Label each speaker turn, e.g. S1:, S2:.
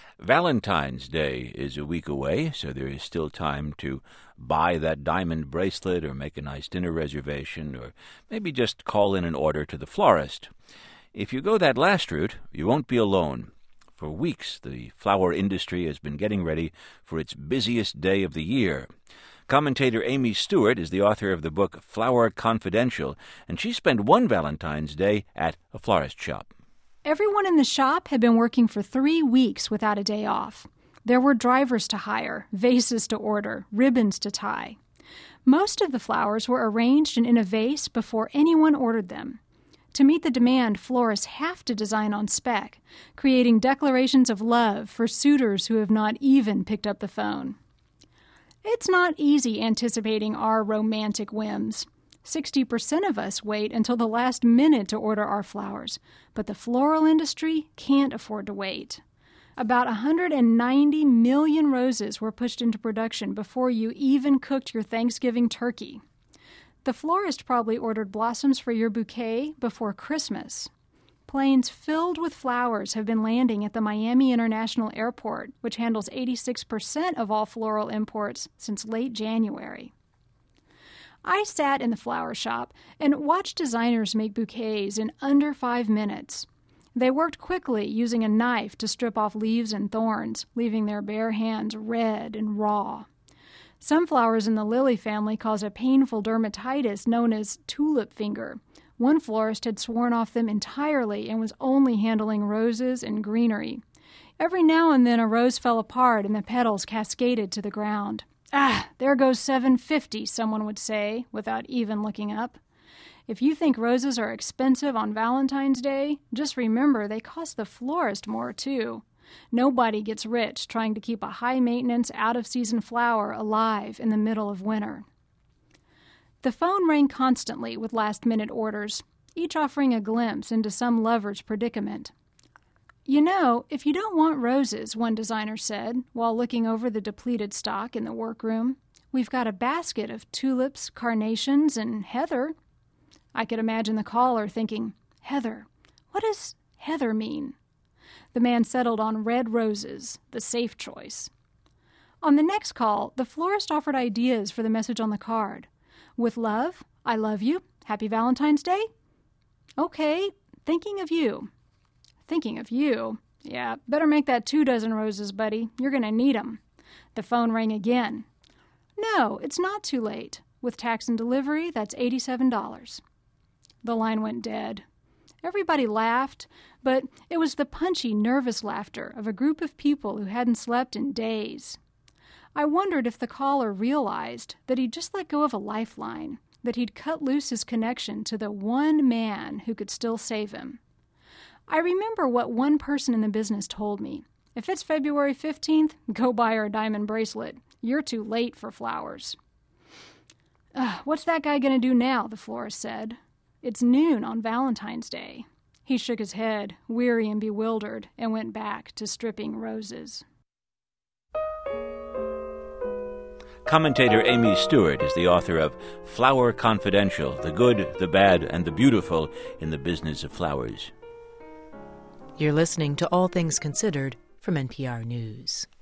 S1: Valentine's Day is a week away, so there is still time to buy that diamond bracelet or make a nice dinner reservation or maybe just call in an order to the florist. If you go that last route, you won't be alone. For weeks, the flower industry has been getting ready for its busiest day of the year. Commentator Amy Stewart is the author of the book Flower Confidential, and she spent one Valentine's Day at a florist shop.
S2: Everyone in the shop had been working for 3 weeks without a day off. There were drivers to hire, vases to order, ribbons to tie. Most of the flowers were arranged and in a vase before anyone ordered them. To meet the demand, florists have to design on spec, creating declarations of love for suitors who have not even picked up the phone. It's not easy anticipating our romantic whims. 60% of us wait until the last minute to order our flowers, but the floral industry can't afford to wait. About 190 million roses were pushed into production before you even cooked your Thanksgiving turkey. The florist probably ordered blossoms for your bouquet before Christmas. Planes filled with flowers have been landing at the Miami International Airport, which handles 86% of all floral imports since late January. I sat in the flower shop and watched designers make bouquets in under 5 minutes. They worked quickly, using a knife to strip off leaves and thorns, leaving their bare hands red and raw. Some flowers in the lily family cause a painful dermatitis known as tulip finger. One florist had sworn off them entirely and was only handling roses and greenery. Every now and then a rose fell apart and the petals cascaded to the ground. "Ah, there goes $7.50, someone would say, without even looking up. If you think roses are expensive on Valentine's Day, just remember they cost the florist more, too. Nobody gets rich trying to keep a high-maintenance, out-of-season flower alive in the middle of winter. The phone rang constantly with last-minute orders, each offering a glimpse into some lover's predicament. "You know, if you don't want roses," one designer said, while looking over the depleted stock in the workroom, "we've got a basket of tulips, carnations, and heather." I could imagine the caller thinking, "Heather? What does heather mean?" The man settled on red roses, the safe choice. On the next call, the florist offered ideas for the message on the card. "With love, I love you. Happy Valentine's Day?" "Okay, thinking of you." "Thinking of you? Yeah, better make that 24 roses, buddy. You're going to need 'em." The phone rang again. "No, it's not too late. With tax and delivery, that's $87. The line went dead. Everybody laughed, but it was the punchy, nervous laughter of a group of people who hadn't slept in days. I wondered if the caller realized that he'd just let go of a lifeline, that he'd cut loose his connection to the one man who could still save him. I remember what one person in the business told me. "If it's February 15th, go buy her a diamond bracelet. You're too late for flowers." "What's that guy going to do now?" the florist said. "It's noon on Valentine's Day." He shook his head, weary and bewildered, and went back to stripping roses.
S1: Commentator Amy Stewart is the author of Flower Confidential, The Good, the Bad, and the Beautiful in the Business of Flowers.
S3: You're listening to All Things Considered from NPR News.